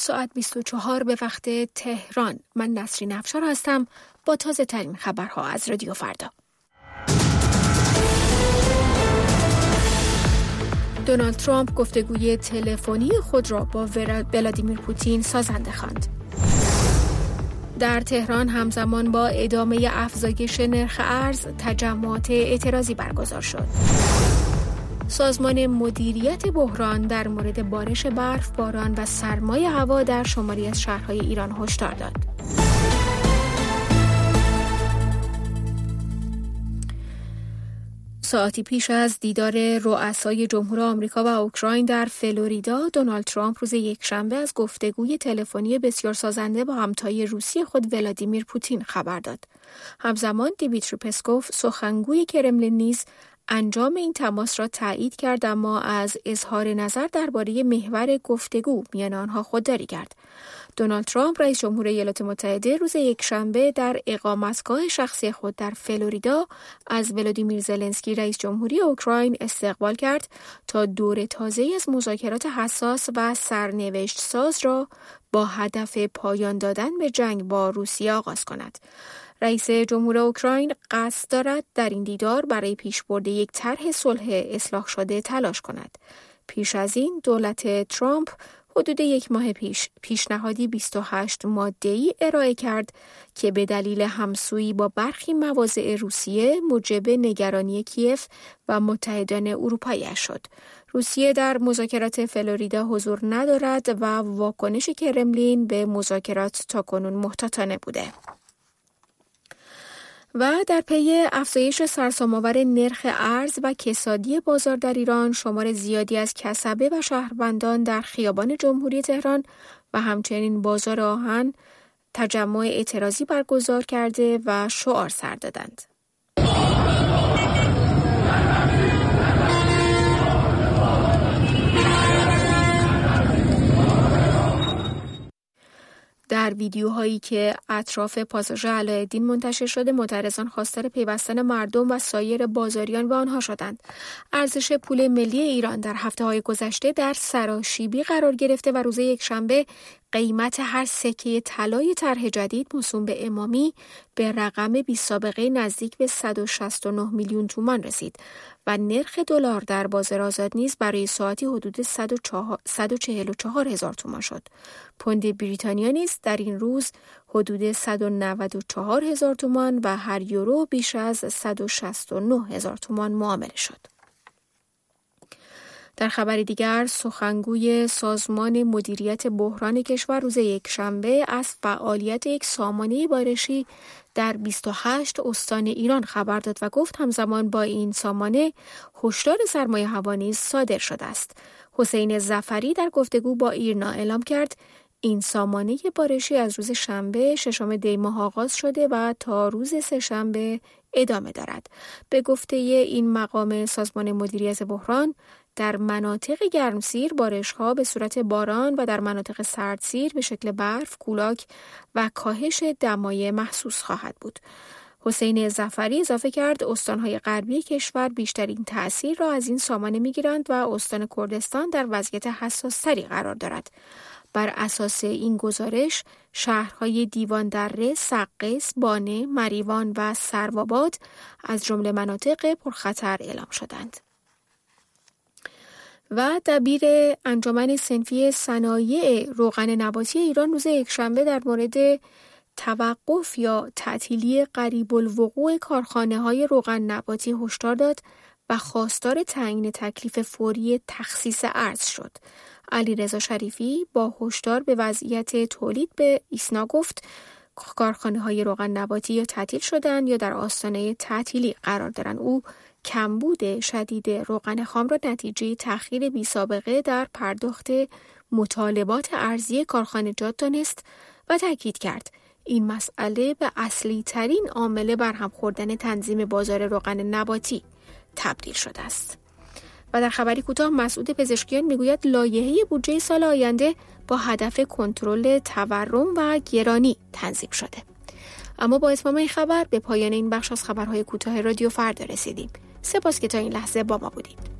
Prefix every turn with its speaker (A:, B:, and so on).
A: ساعت 24 به وقت تهران. من نسرین افشار هستم با تازه ترین خبرها از رادیو فردا. دونالد ترامپ گفتگوی تلفنی خود را با ولادیمیر پوتین سازنده خواند. در تهران همزمان با ادامه افزایش نرخ ارز تجمعات اعتراضی برگزار شد. سازمان مدیریت بحران در مورد بارش برف، باران و سرمای هوا در شماری از شهرهای ایران هشدار داد. ساعتی پیش از دیدار رؤسای جمهور آمریکا و اوکراین در فلوریدا، دونالد ترامپ روز یکشنبه از گفتگوی تلفنی بسیار سازنده با همتای روسی خود ولادیمیر پوتین خبر داد. همزمان دیمیتری پسکوف سخنگوی کرملین نیز انجام این تماس را تایید کرد، اما از اظهار نظر درباره محور گفتگو میان آنها خودداری کرد. دونالد ترامپ رئیس جمهور ایالات متحده روز یکشنبه در اقامتگاه شخصی خود در فلوریدا از ولادیمیر زلنسکی رئیس جمهوری اوکراین استقبال کرد تا دور تازه‌ای از مذاکرات حساس و سرنوشت ساز را با هدف پایان دادن به جنگ با روسیه آغاز کند. رئیس جمهور اوکراین قصد دارد در این دیدار برای پیشبرد یک طرح صلح اصلاح شده تلاش کند. پیش از این دولت ترامپ حدود یک ماه پیش پیشنهادی 28 ماده‌ای ارائه کرد که به دلیل همسویی با برخی مواضع روسیه موجب نگرانی کیف و متحدان اروپایی شد. روسیه در مذاکرات فلوریدا حضور ندارد و واکنش کرملین به مذاکرات تاکنون محتاطانه بوده. و در پی افزایش سرسام‌آور نرخ ارز و کسادی بازار در ایران، شمار زیادی از کسبه و شهروندان در خیابان جمهوری تهران و همچنین بازار آهن تجمع اعتراضی برگزار کرده و شعار سر دادند. در ویدیوهایی که اطراف پاساژ علاءالدین منتشر شده، معترضان خواستار پیوستن مردم و سایر بازاریان به آنها شدند. ارزش پول ملی ایران در هفته‌های گذشته در سراشیبی قرار گرفته و روز یکشنبه قیمت هر سکه طلای طرح جدید موسوم به امامی به رقم بی سابقه نزدیک به 169 میلیون تومان رسید و نرخ دلار در بازار آزاد نیز برای ساعتی حدود 144 هزار تومان شد. پوند بریتانیا نیز در این روز حدود 194 هزار تومان و هر یورو بیش از 169 هزار تومان معامله شد. در خبر دیگر، سخنگوی سازمان مدیریت بحران کشور روز یکشنبه از فعالیت یک سامانه بارشی در 28 استان ایران خبر داد و گفت همزمان با این سامانه هشدار سرمایه هوا نیز صادر شده است. حسین ظفری در گفتگو با ایرنا اعلام کرد این سامانه بارشی از روز شنبه 6 دی ماه آغاز شده و تا روز سه‌شنبه ادامه دارد. به گفته این مقام سازمان مدیریت بحران، در مناطق گرمسیر بارش‌ها به صورت باران و در مناطق سردسیر به شکل برف، کولاک و کاهش دمای محسوس خواهد بود. حسین ظفری اضافه کرد استان‌های غربی کشور بیشترین تأثیر را از این سامانه می‌گیرند و استان کردستان در وضعیت حساس‌تری قرار دارد. بر اساس این گزارش، شهرهای دیوان دره، سقز، بانه، مریوان و سروآباد از جمله مناطق پرخطر اعلام شدند. و دبیر انجمن صنفی صنایع روغن نباتی ایران روز یکشنبه در مورد توقف یا تعطیلی قریب الوقوع کارخانه‌های روغن نباتی هشدار داد و خواستار تعیین تکلیف فوری تخصیص ارز شد. علیرضا شریفی با هشدار به وضعیت تولید به ایسنا گفت کارخانه‌های روغن نباتی یا تعطیل شدن یا در آستانه تعطیلی قرار دارند. او کمبود شدید روغن خام را نتیجه تأخیر بی‌سابقه در پرداخت مطالبات ارزی کارخانجات دانست و تاکید کرد این مسئله به اصلی ترین عامل برهم خوردن تنظیم بازار روغن نباتی تبدیل شده است. و در خبری کوتاه، مسعود پزشکیان میگوید لایحه بودجه سال آینده با هدف کنترل تورم و گرانی تنظیم شده. اما با اتمام این خبر به پایان این بخش از خبرهای کوتاه رادیو فردا رسیدیم. سپاس که تا این لحظه با ما بودید.